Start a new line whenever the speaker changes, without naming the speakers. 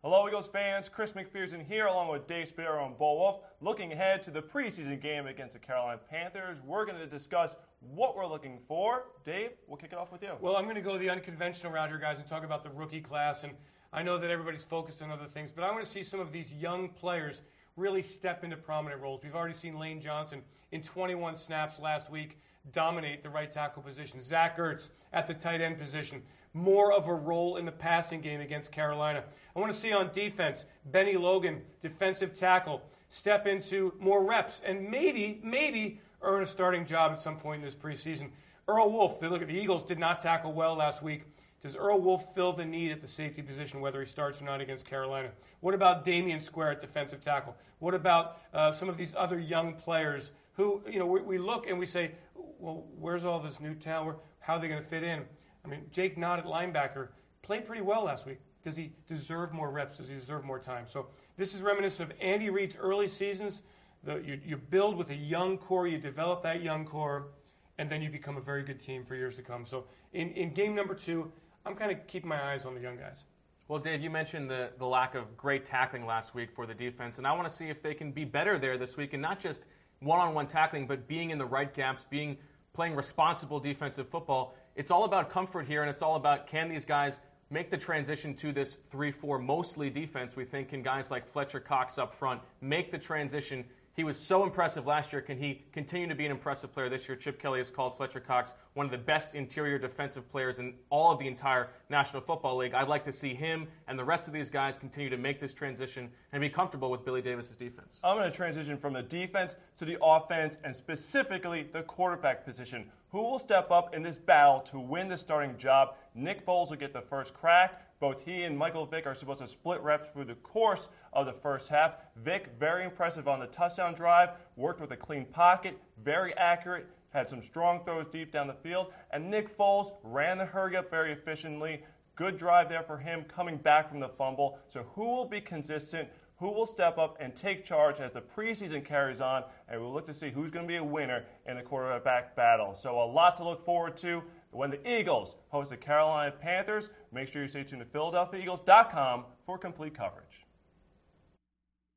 Hello, Eagles fans. Chris McPherson here, along with Dave Spadaro and Bo Wolf. Looking ahead to the preseason game against the Carolina Panthers, we're going to discuss what we're looking for. Dave, we'll kick it off with you.
Well, I'm going to go the unconventional route here, guys, and talk about the rookie class. And I know that everybody's focused on other things, but I want to see some of these young players really step into prominent roles. We've already seen Lane Johnson in 21 snaps last week dominate the right tackle position. Zach Ertz at the tight end position. More of a role in the passing game against Carolina. I want to see on defense, Benny Logan, defensive tackle, step into more reps and maybe earn a starting job at some point in this preseason. Earl Wolff, look at the Eagles, did not tackle well last week. Does Earl Wolff fill the need at the safety position, whether he starts or not against Carolina? What about Damian Square at defensive tackle? What about some of these other young players who, we look and we say, well, where's all this new talent? How are they going to fit in? I mean, Jake Knott at linebacker played pretty well last week. Does he deserve more reps? Does he deserve more time? So this is reminiscent of Andy Reid's early seasons. You build with a young core, you develop that young core, and then you become a very good team for years to come. So in game number 2, I'm kind of keeping my eyes on the young guys.
Well, Dave, you mentioned the lack of great tackling last week for the defense, and I want to see if they can be better there this week, and not just one-on-one tackling, but being in the right gaps, playing responsible defensive football. It's all about comfort here, and it's all about, can these guys make the transition to this 3-4 mostly defense? We think, can guys like Fletcher Cox up front make the transition? He was so impressive last year. Can he continue to be an impressive player this year? Chip Kelly has called Fletcher Cox one of the best interior defensive players in all of the entire National Football League. I'd like to see him and the rest of these guys continue to make this transition and be comfortable with Billy Davis' defense.
I'm going to transition from the defense to the offense, and specifically the quarterback position. Who will step up in this battle to win the starting job? Nick Foles will get the first crack. Both he and Michael Vick are supposed to split reps through the course of the first half. Vick, very impressive on the touchdown drive, worked with a clean pocket, very accurate, had some strong throws deep down the field. And Nick Foles ran the hurry-up very efficiently. Good drive there for him coming back from the fumble. So who will be consistent? Who will step up and take charge as the preseason carries on? And we'll look to see who's going to be a winner in the quarterback battle. So a lot to look forward to when the Eagles host the Carolina Panthers. Make sure you stay tuned to PhiladelphiaEagles.com for complete coverage.